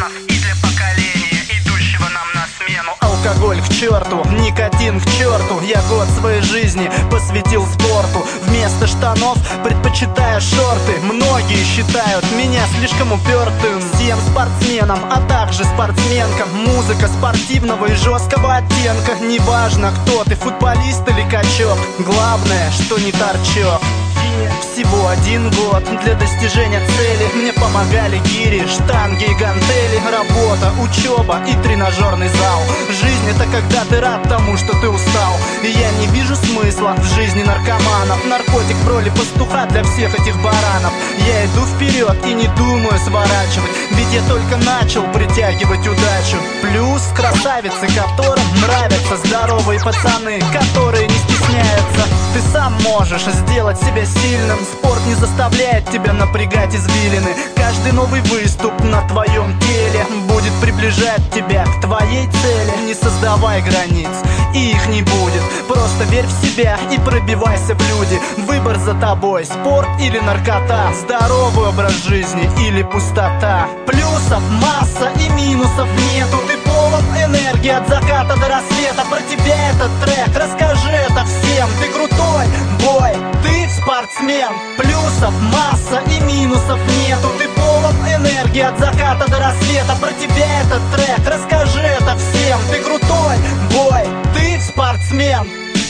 спортсменов и для поколения, идущего нам на смену. Алкоголь к черту, никотин к черту. Я год своей жизни посвятил спорту. Вместо штанов предпочитаю шорты. Многие считают меня слишком упертым. Всем спортсменам, а также спортсменкам музыка спортивного и жесткого оттенка. Неважно, кто ты, футболист или качок, главное, что не торчок. Всего 1 год для достижения цели. Мне помогали гири, штанги и гантели. Работа, учеба и тренажерный зал. Жизнь — это когда ты рад тому, что ты устал. И я не вижу смысла в жизни наркоманов. Наркотик в роли пастуха для всех этих баранов. Я иду вперед и не думаю сворачивать, ведь я только начал притягивать удачу. Плюс красавицы, которым нравятся здоровые пацаны, которые не стесняются. Ты сам можешь сделать себя сильным. Спорт не заставляет тебя напрягать извилины. Каждый новый выступ на твоем теле будет приближать тебя к твоей цели. Не создавай границ, и их не будет. Просто верь в себя и пробивайся в люди. Выбор за тобой, спорт или наркота, здоровый образ жизни или пустота. Плюсов масса и минусов нету. Ты полон энергии от заката до рассвета. Про тебя этот трек, расскажи это всем. Ты крутой, бой, ты спортсмен. Плюсов масса и минусов нету. Ты полон энергии от заката до рассвета. Про тебя этот трек, расскажи это всем. Ты крутой, бой, ты спортсмен.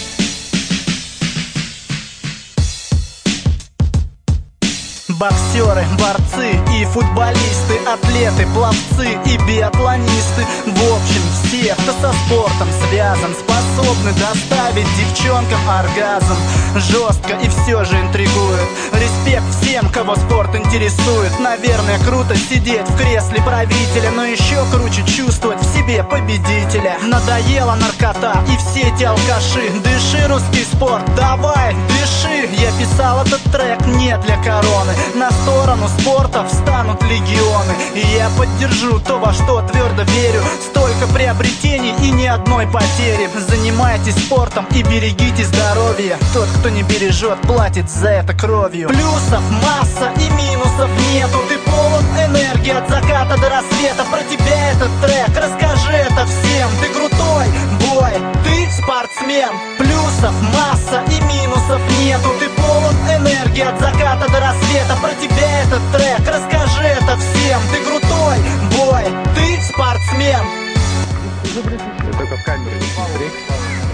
Боксеры, борцы и футболисты, атлеты, пловцы и биатлонисты. В общем, все, кто со спортом связан, способны доставить девчонкам оргазм. Жестко и все же интригует. Респект всем, кого спорт интересует. Наверное, круто сидеть в кресле правителя, но еще круче чувствовать в себе победителя. Надоела наркота и все эти алкаши. Дыши, русский спорт, давай, дыши. Я писал этот трек не для короны. На сторону спорта встанут легионы. И я поддержу то, во что твердо верю. Столько приобретений и ни одной потери. Занимайтесь спортом и берегите здоровье. Тот, кто не бережет, платит за это кровью. Плюсов масса и минусов нету. Ты полон энергии от заката до рассвета. Про тебя этот трек, расскажи это всем. Ты крутой, бой, ты спортсмен. Плюсов масса и минусов нету. Ты полон энергии от заката до рассвета. Про тебя этот трек, расскажи это всем. Ты крутой, бой, ты спортсмен. Только в камеру не смотри.